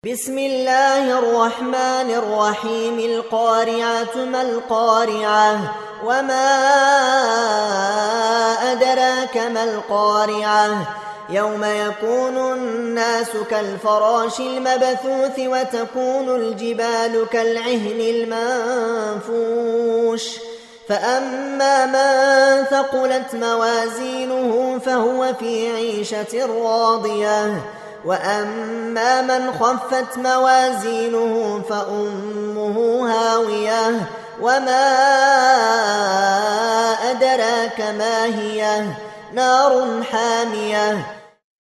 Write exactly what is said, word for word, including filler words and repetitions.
بسم الله الرحمن الرحيم القارعة ما القارعة وما أدراك ما القارعة يوم يكون الناس كالفراش المبثوث وتكون الجبال كالعهن المنفوش فأما من ثقلت موازينه فهو في عيشة راضية وأما من خفت موازينه فأمه هاوية وما أدراك ما هي نار حامية